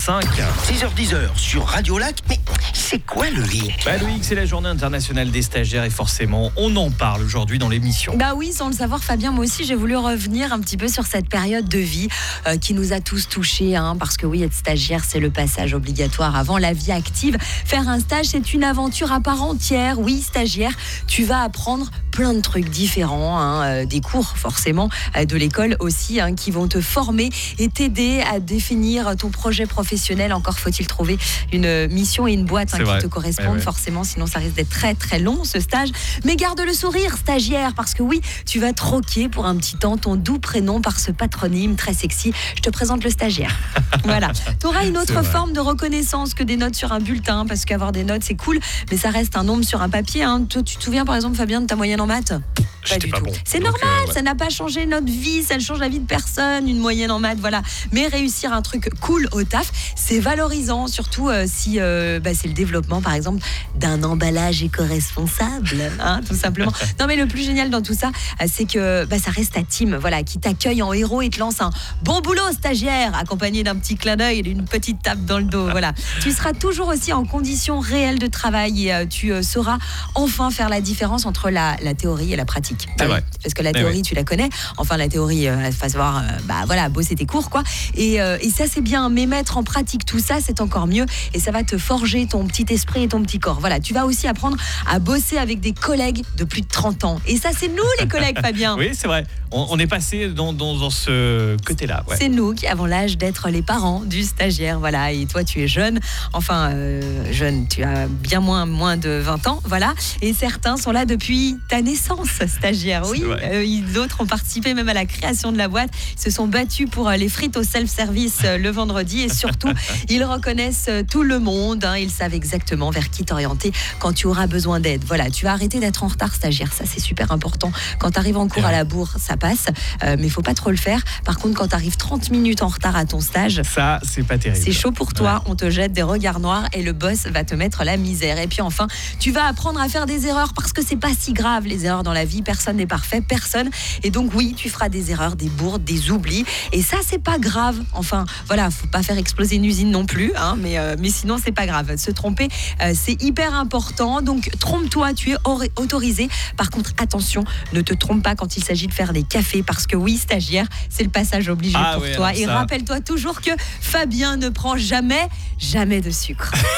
6h10 sur Radio Lac. Mais c'est quoi le Loïc ? Loïc, c'est la journée internationale des stagiaires et forcément, on en parle aujourd'hui dans l'émission. Oui, sans le savoir, Fabien, moi aussi, j'ai voulu revenir un petit peu sur cette période de vie qui nous a tous touchés. Parce que oui, être stagiaire, c'est le passage obligatoire avant la vie active. Faire un stage, c'est une aventure à part entière. Oui, stagiaire, tu vas apprendre plein de trucs différents, des cours forcément de l'école aussi, qui vont te former et t'aider à définir ton projet professionnel. Encore faut-il trouver une mission et une boîte qui te correspondent forcément, sinon ça risque d'être très très long ce stage. Mais garde le sourire, stagiaire, parce que oui, tu vas troquer pour un petit temps ton doux prénom par ce patronyme très sexy. Je te présente le stagiaire. Voilà. Tu auras une autre forme de reconnaissance que des notes sur un bulletin, parce qu'avoir des notes c'est cool, mais ça reste un nombre sur un papier. Toi, tu te souviens par exemple, Fabien, de ta moyenne en maths ? Pas du tout. Bon. C'est normal, ça n'a pas changé notre vie, ça ne change la vie de personne, une moyenne en maths, voilà. Mais réussir un truc cool au taf, c'est valorisant, surtout si c'est le développement, par exemple, d'un emballage éco-responsable, tout simplement. Non, mais le plus génial dans tout ça, c'est que ça reste ta team, voilà, qui t'accueille en héros et te lance un bon boulot, stagiaire, accompagné d'un petit clin d'œil et d'une petite tape dans le dos, voilà. Tu seras toujours aussi en conditions réelles de travail et tu sauras enfin faire la différence entre la théorie et la pratique. Parce que la théorie, tu la connais. Enfin, la théorie, il faut savoir, bosser tes cours, quoi. Et ça, c'est bien. Mais mettre en pratique tout ça, c'est encore mieux. Et ça va te forger ton petit esprit et ton petit corps. Voilà. Tu vas aussi apprendre à bosser avec des collègues de plus de 30 ans. Et ça, c'est nous, les collègues, Fabien. Oui, c'est vrai. On est passé dans ce côté-là. Ouais. C'est nous qui avons l'âge d'être les parents du stagiaire. Voilà. Et toi, tu es jeune. Enfin, jeune, tu as bien moins de 20 ans. Voilà. Et certains sont là depuis ta naissance, stagiaire. Oui. D'autres ont participé même à la création de la boîte. Ils se sont battus pour les frites au self-service le vendredi. Et surtout, ils reconnaissent tout le monde. Ils savent exactement vers qui t'orienter quand tu auras besoin d'aide. Voilà. Tu vas arrêter d'être en retard, stagiaire. Ça, c'est super important. Quand tu arrives en cours à la bourre, ça passe. Mais il ne faut pas trop le faire. Par contre, quand tu arrives 30 minutes en retard à ton stage, ça, c'est pas terrible. C'est chaud pour toi. On te jette des regards noirs et le boss va te mettre la misère. Et puis enfin, tu vas apprendre à faire des erreurs parce que c'est pas si grave, les erreurs dans la vie. Personne n'est parfait, personne. Et donc oui, tu feras des erreurs, des bourdes, des oublis. Et ça, c'est pas grave. Enfin, voilà, faut pas faire exploser une usine non plus. Mais sinon, c'est pas grave. Se tromper, c'est hyper important. Donc trompe-toi, tu es autorisé. Par contre, attention, ne te trompe pas quand il s'agit de faire des cafés. Parce que oui, stagiaire, c'est le passage obligé pour toi. Et rappelle-toi toujours que Fabien ne prend jamais de sucre.